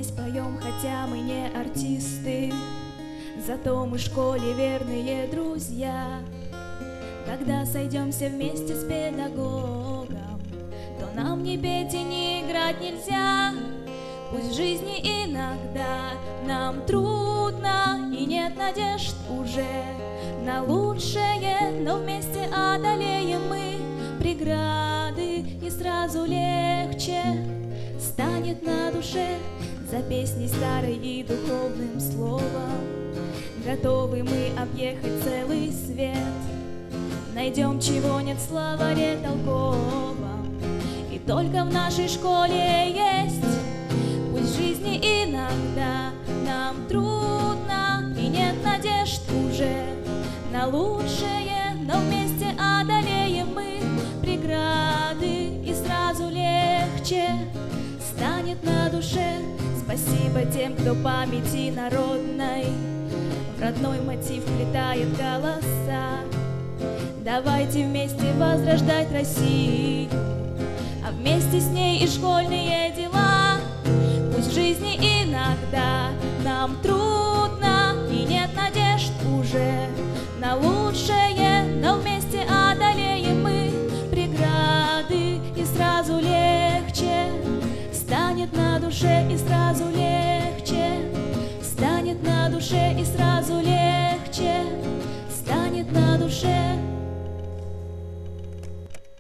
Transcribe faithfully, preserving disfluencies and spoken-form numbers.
здесь поем, хотя мы не артисты, зато мы в школе верные друзья. Когда сойдемся вместе с педагогом, то нам ни петь и ни играть нельзя. Пусть в жизни иногда нам трудно и нет надежд уже на лучшее, но вместе одолеем мы преграды, и сразу легче станет на душе. За песней старой и духовным словом готовы мы объехать целый свет. Найдем, чего нет в словаре толковом, и только в нашей школе есть. Пусть в жизни иногда нам трудно и нет надежд уже на лучшее, но вместе одолеем мы преграды, и сразу легче станет на душе. Спасибо тем, кто памяти народной в родной мотив вплетает голоса. Давайте вместе возрождать Россию, а вместе с ней и школьные дела. Пусть в жизни иногда нам трудно и нет надежд уже на лучшее, но вместе одолеем мы преграды, и сразу легче станет на душе, и сразу легче станет на душе, и сразу